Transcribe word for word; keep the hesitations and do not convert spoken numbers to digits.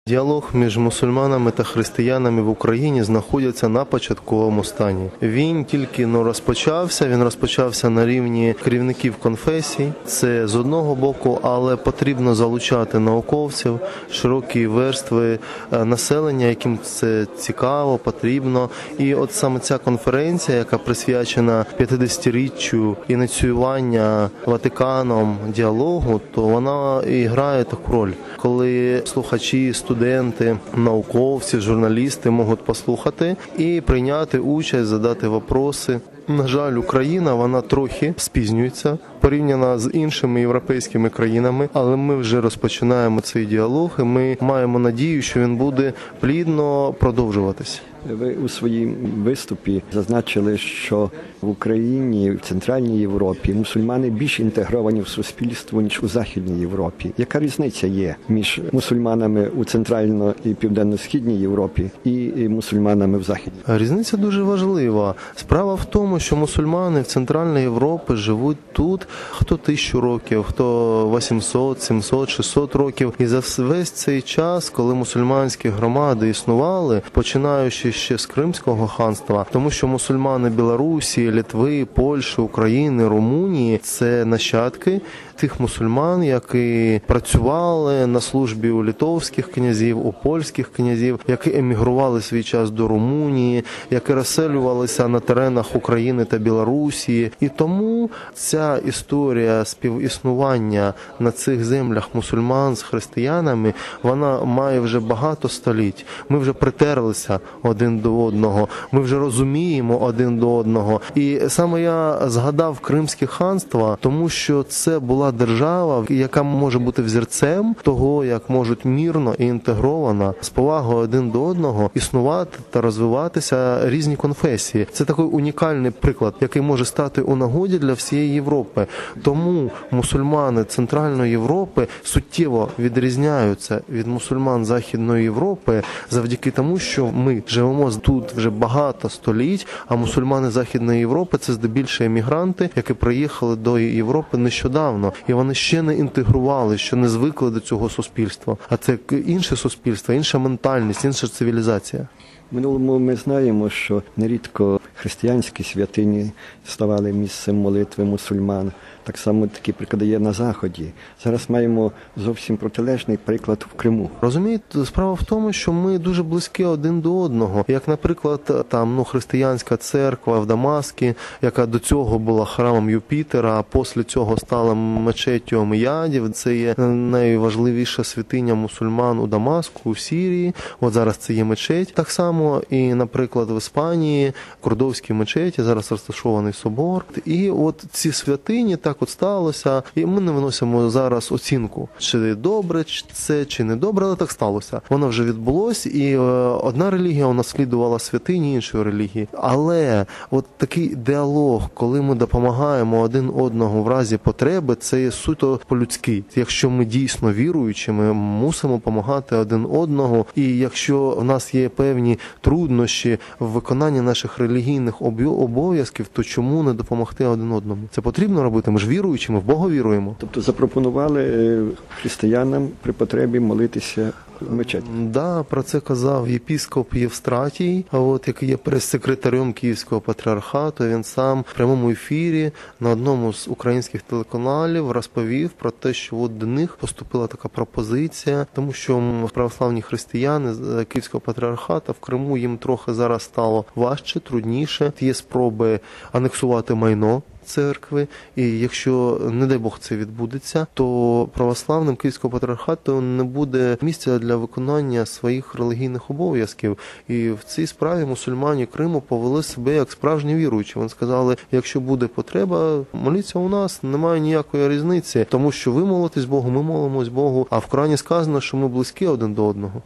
Діалог між мусульманами та християнами в Україні знаходиться на початковому стані. Він тільки ну, розпочався, він розпочався на рівні керівників конфесій. Це з одного боку, але потрібно залучати науковців, широкі верстви населення, яким це цікаво, потрібно. І от саме ця конференція, яка присвячена п'ятдесятиріччю ініціювання Ватиканом діалогу, то вона і грає таку роль. Коли слухачі, студенти, науковці, журналісти можуть послухати і прийняти участь, задати вопроси. На жаль, Україна, вона трохи спізнюється порівняно з іншими європейськими країнами, але ми вже розпочинаємо цей діалог і ми маємо надію, що він буде плідно продовжуватись. Ви у своїм виступі зазначили, що в Україні, в Центральній Європі мусульмани більш інтегровані в суспільство, ніж у Західній Європі. Яка різниця є між мусульманами у Центрально- і Південно-Східній Європі і мусульманами в Західній? Різниця дуже важлива. Справа в тому, що мусульмани в Центральній Європі живуть тут хто тисячу років, хто вісімсот, сімсот, шістсот років. І за весь цей час, коли мусульманські громади існували, починаючи ще з Кримського ханства, тому що мусульмани Білорусі, Литви, Польщі, України, Румунії – це нащадки тих мусульман, які працювали на службі у литовських князів, у польських князів, які емігрували свій час до Румунії, які розселювалися на теренах України та Білорусі. І тому ця історія співіснування на цих землях мусульман з християнами, вона має вже багато століть. Ми вже притерлися один до одного, ми вже розуміємо один до одного. І саме я згадав Кримське ханство, тому що це була держава, яка може бути взірцем того, як можуть мирно і інтегровано, з повагою один до одного існувати та розвиватися різні конфесії. Це такий унікальний приклад, який може стати у нагоді для всієї Європи. Тому мусульмани Центральної Європи суттєво відрізняються від мусульман Західної Європи завдяки тому, що ми живемо тут вже багато століть, а мусульмани Західної Європи – це здебільшого емігранти, які приїхали до Європи нещодавно. І вони ще не інтегрували, ще не звикли до цього суспільства. А це інше суспільство, інша ментальність, інша цивілізація. В минулому ми знаємо, що нерідко християнські святині ставали місцем молитви мусульман. Так само такі приклади є на Заході. Зараз маємо зовсім протилежний приклад в Криму. Розумієте, справа в тому, що ми дуже близькі один до одного. Як, наприклад, там, ну, християнська церква в Дамаскі, яка до цього була храмом Юпітера, а після цього стала мечеттю Омеядів. Це є найважливіша святиня мусульман у Дамаску, у Сирії. От зараз це є мечеть. Так само і, наприклад, в Іспанії, Кордовській мечеті, зараз розташований собор. І от ці святині так от сталося, і ми не виносимо зараз оцінку, чи добре це, чи не добре, але так сталося. Воно вже відбулось, і одна релігія унаслідувала святині іншої релігії. Але от такий діалог, коли ми допомагаємо один одного в разі потреби, це є суто по-людськи. Якщо ми дійсно віруючі, ми мусимо допомагати один одного, і якщо в нас є певні труднощі в виконанні наших релігійних обов'язків, то чому не допомогти один одному? Це потрібно робити. Ми ж віруючі, ми в Бога віруємо. Тобто запропонували християнам при потребі молитися в мечеті? Да, про це казав єпископ Євстратій, от, який є прес-секретарем Київського патріархату. Він сам в прямому ефірі на одному з українських телеканалів розповів про те, що от до них поступила така пропозиція, тому що православні християни з Київського патріархату в Криму їм трохи зараз стало важче, трудніше. Є спроби анексувати майно церкви, і якщо, не дай Бог, це відбудеться, то православним Київського патріархату не буде місця для виконання своїх релігійних обов'язків. І в цій справі мусульмані Криму повели себе як справжні віруючі. Вони сказали, якщо буде потреба, моліться у нас, немає ніякої різниці, тому що ви молитесь Богу, ми молимось Богу, а в Корані сказано, що ми близькі один до одного.